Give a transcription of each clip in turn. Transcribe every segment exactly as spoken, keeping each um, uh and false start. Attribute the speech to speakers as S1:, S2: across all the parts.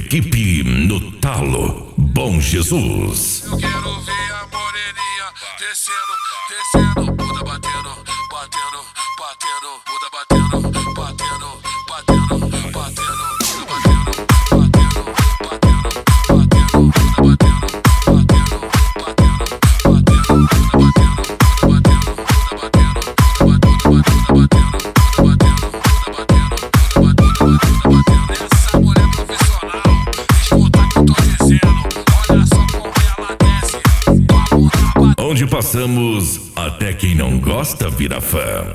S1: Equipe no talo, Bom Jesus.
S2: Eu quero ver a moreninha descendo, descendo, bunda batendo, batendo, batendo, bunda batendo, batendo, batendo, batendo, bunda batendo, batendo, batendo, batendo, batendo, bunda batendo, batendo, batendo, batendo, essa mulher profissional, escuta o que eu tô dizendo, olha só como ela desce,
S1: Onde passamos, até quem não gosta vira fã.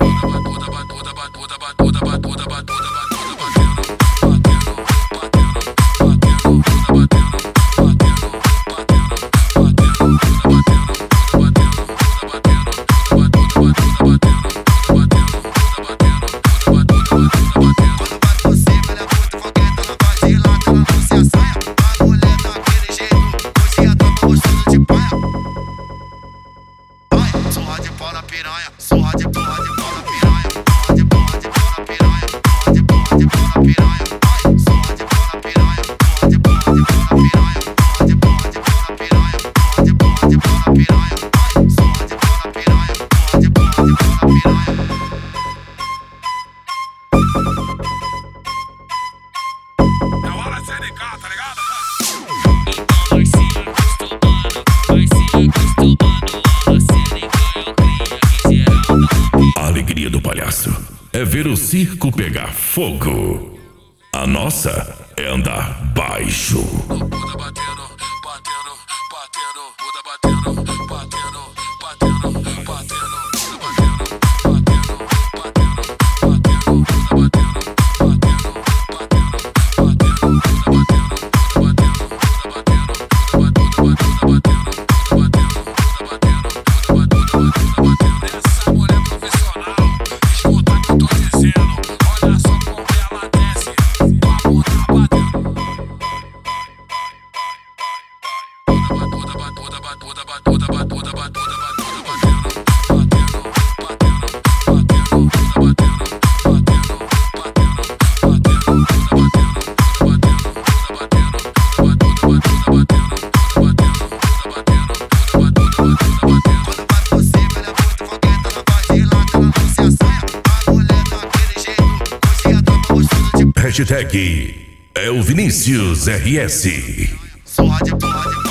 S3: Surra de pau na piranha, surra de porra de pau na piranha, surra de porra de pau na piranha, surra de porra de pau na piranha, surra de pau na piranha, surra de porra de pau na piranha, surra de porra de pau na piranha, surra de porra de pau na piranha, surra de pau na piranha, surra de porra de pau na piranha.
S2: É hora de C N K, tá ligado?
S4: Vai se acostumando, vai se acostumando.
S1: A alegria do palhaço é ver o circo pegar fogo. A nossa é andar baixo.
S2: Bunda batendo, batendo, batendo, bunda batendo, batendo, batendo, batendo, bunda batendo, batendo, batendo, batendo, bunda batendo, batendo, batendo, batendo, bunda batendo, batendo, batendo, essa mulher profissional, escuta o que eu tô dizendo, olha só como ela desce, com a bunda batendo.
S1: Hashtag é o Vinícius R S.
S3: Surra de porra de